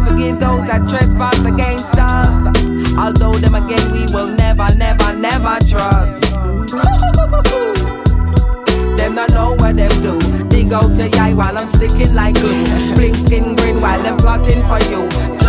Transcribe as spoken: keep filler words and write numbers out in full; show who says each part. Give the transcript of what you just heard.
Speaker 1: forgive those that trespass against us. Although them again we will never, never, never trust. Them not know what them do. Dig out your eye while I'm sticking like glue. Blink skin grin while them plotting for you.